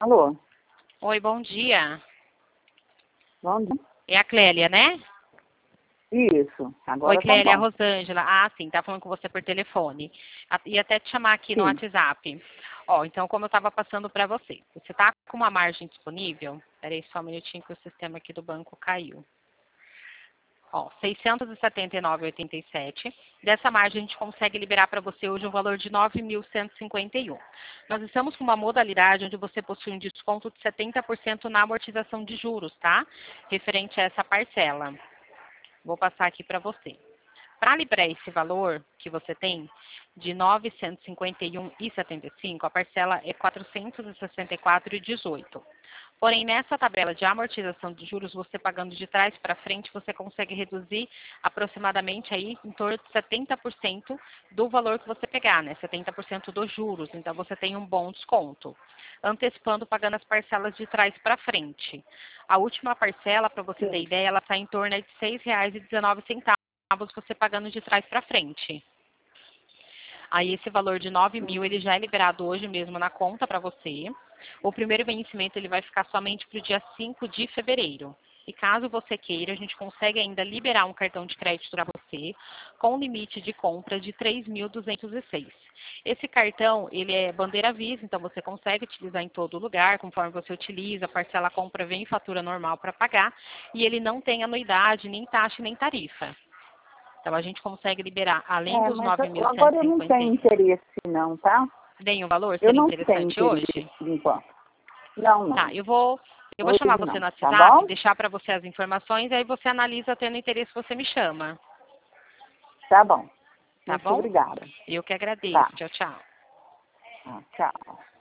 Alô? Oi, bom dia. Bom dia. É a Clélia, né? Isso, Oi, agora tá Clélia, a bom. Rosângela. Ah, sim, tá falando com você por telefone. Ia até te chamar aqui no Sim, WhatsApp. Ó, então, como eu estava passando para você. Você tá com uma margem disponível? Peraí só um minutinho que o sistema aqui do banco caiu. Ó, 679,87. Dessa margem, a gente consegue liberar para você hoje um valor de 9.151. Nós estamos com uma modalidade onde você possui um desconto de 70% na amortização de juros, tá? Referente a essa parcela. Vou passar aqui para você. Para liberar esse valor que você tem de R$ 951,75, a parcela é R$ 464,18. Porém, nessa tabela de amortização de juros, você pagando de trás para frente, você consegue reduzir aproximadamente aí em torno de 70% do valor que você pegar, né? 70% dos juros. Então, você tem um bom desconto. Antecipando, pagando as parcelas de trás para frente. A última parcela, para você ter sim. ideia, ela está em torno de R$ 6,19 você pagando de trás para frente. Aí esse valor de 9.000 ele já é liberado hoje mesmo na conta para você. O primeiro vencimento ele vai ficar somente para o dia 5 de fevereiro. E caso você queira, a gente consegue ainda liberar um cartão de crédito para você com limite de compra de 3.206. Esse cartão, ele é bandeira Visa, então você consegue utilizar em todo lugar, conforme você utiliza, parcela a compra vem em fatura normal para pagar, e ele não tem anuidade, nem taxa, nem tarifa. Então, a gente consegue liberar, além dos Mas agora eu não tenho 9.151, interesse não, tá? nenhum valor, Eu seria não tenho interessante interesse hoje? por enquanto. Não, Tá, não. eu vou chamar Hoje você não, no tá WhatsApp, bom? deixar para você as informações, aí você analisa, tendo interesse, você me chama. Tá bom. Tá Muito bom? obrigada. Eu que agradeço. Tá. Tchau, tchau. Tchau.